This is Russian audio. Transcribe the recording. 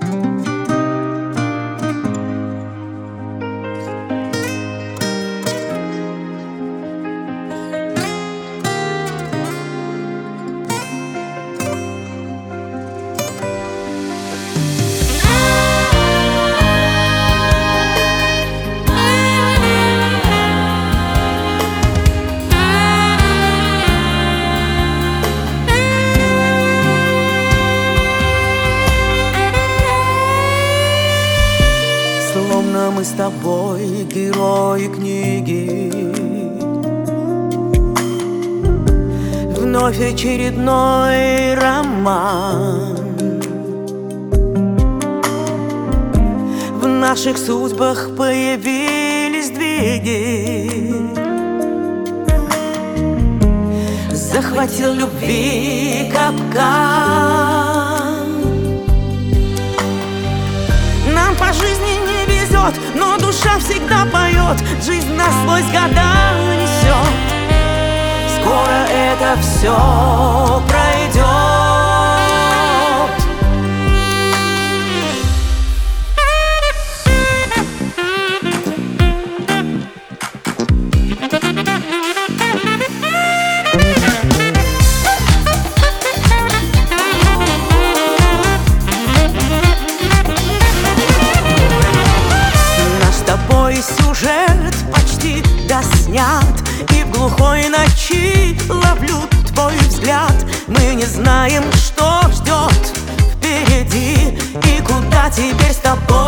Словно мы с тобой герои книги, вновь очередной роман. В наших судьбах появились сдвиги, захватил любви капкан. Нам по жизни не везет, но душа всегда поет, жизнь насквозь года несет. Скоро это все пройдет. Сюжет почти доснят, и в глухой ночи ловлю твой взгляд. Мы не знаем, что ждет впереди, и куда теперь с тобой